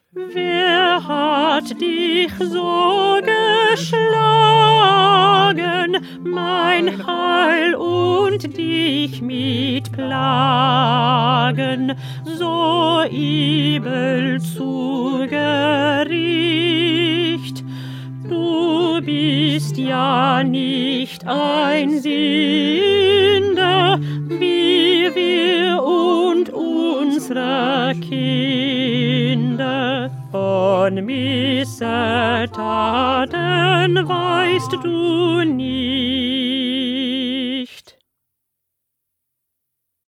Wer hat dich so geschlagen, mein Heil, und dich mit Plagen so übel zu Gericht? Du bist ja nicht ein Sünder, wie wir und unsere Kinder. Von Missetaten weißt du nie.